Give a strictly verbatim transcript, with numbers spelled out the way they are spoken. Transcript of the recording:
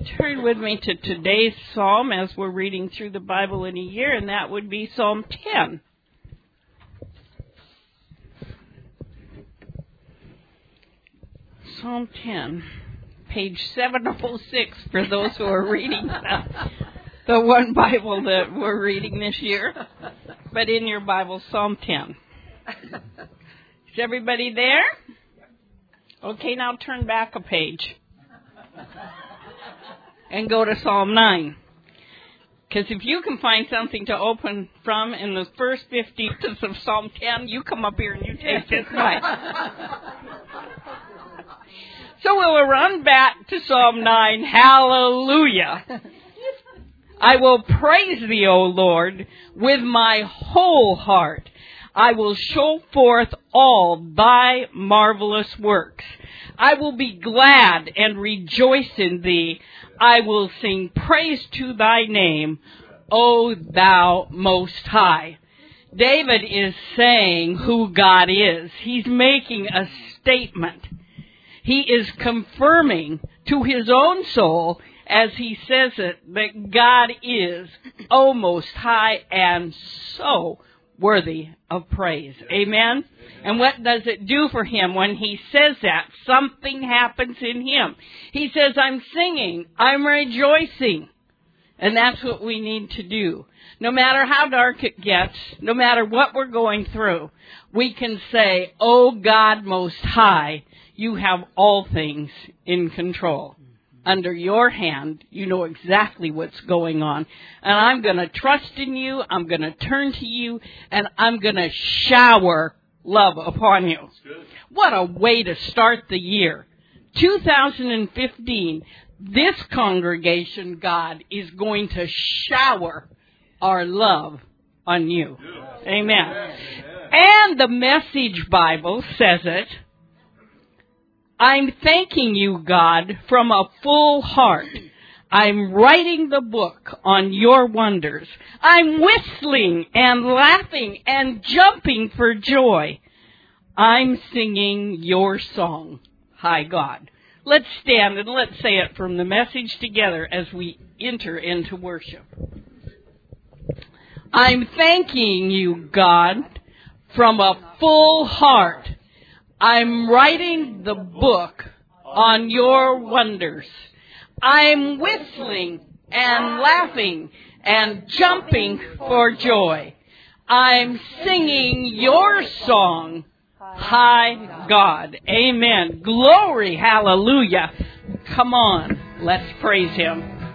Turn with me to today's psalm as we're reading through the Bible in a year, and that would be Psalm ten. Psalm ten, page seven oh six for those who are reading the, the one Bible that we're reading this year. But in your Bible, Psalm ten. Is everybody there? Okay, now turn back a page and go to Psalm nine. Because if you can find something to open from in the first fifty verses of Psalm ten, you come up here and you take this one. So we'll run back to Psalm nine. Hallelujah. I will praise thee, O Lord, with my whole heart. I will show forth all thy marvelous works. I will be glad and rejoice in thee. I will sing praise to thy name, O thou most high. David is saying who God is. He's making a statement. He is confirming to his own soul, as he says it, that God is, O most high, and so worthy of praise. Amen? And what does it do for him when he says that? Something happens in him. He says, I'm singing, I'm rejoicing. And that's what we need to do. No matter how dark it gets, no matter what we're going through, we can say, O God most high, you have all things in control. Under your hand, you know exactly what's going on. And I'm going to trust in you, I'm going to turn to you, and I'm going to shower love upon you. What a way to start the year. two thousand fifteen, this congregation, God, is going to shower our love on you. Amen. And the Message Bible says it. I'm thanking you, God, from a full heart. I'm writing the book on your wonders. I'm whistling and laughing and jumping for joy. I'm singing your song, High God. Let's stand and let's say it from the Message together as we enter into worship. I'm thanking you, God, from a full heart. I'm writing the book on your wonders. I'm whistling and laughing and jumping for joy. I'm singing your song, High God. Amen. Glory, hallelujah. Come on, let's praise him.